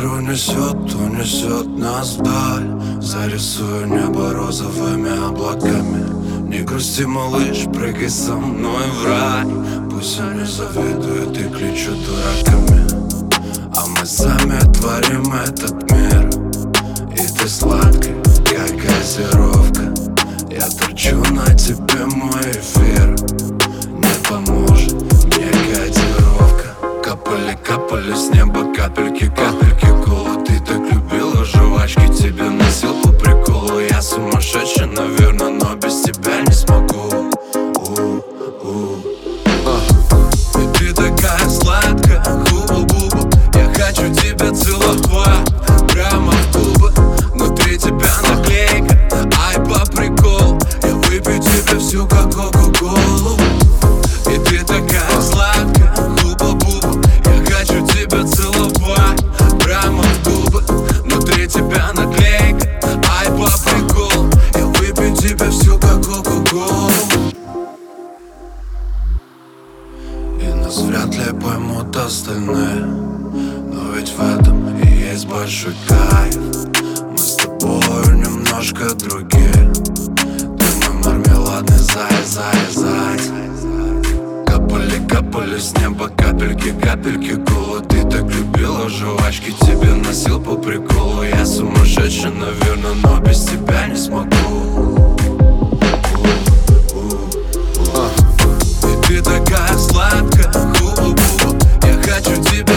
Ветер унесет нас вдаль. Зарисую небо розовыми облаками. Не грусти, малыш, прыгай со мной в рай. Пусть они завидуют и кличут дураками, а мы сами творим этот мир. И ты сладкая, как газировка. Я торчу на тебе, мой эфир. Не поможет мне котировка. Капали с неба капельки, капельки кола. Ты так любила жвачки, тебе носил по приколу. Я сумасшедший, наверное, но без тебя не смогу. И ты такая сладкая, хуба-буба. Я хочу тебя целовать прямо в губы. Внутри тебя наклейка, ай, по приколу. Я выпью тебе всю, как кока-колу. И ты такая сладкая, хуба-буба. Я хочу тебя целовать прямо в губы. Внутри тебя наклейка, ай, по приколу. Я выпью тебе всю, как кока-колу. И нас вряд ли поймут остальные, но ведь в этом и есть большой кайф. Мы с тобой немножко другие. Ты мой мармеладный заяц. Капали с неба капельки, капельки кола. Ты так любила жвачки, тебе носил по приколу. Я сумасшедший, наверное, но без тебя не смогу. И ты такая сладкая, хуба-буба. Я хочу тебя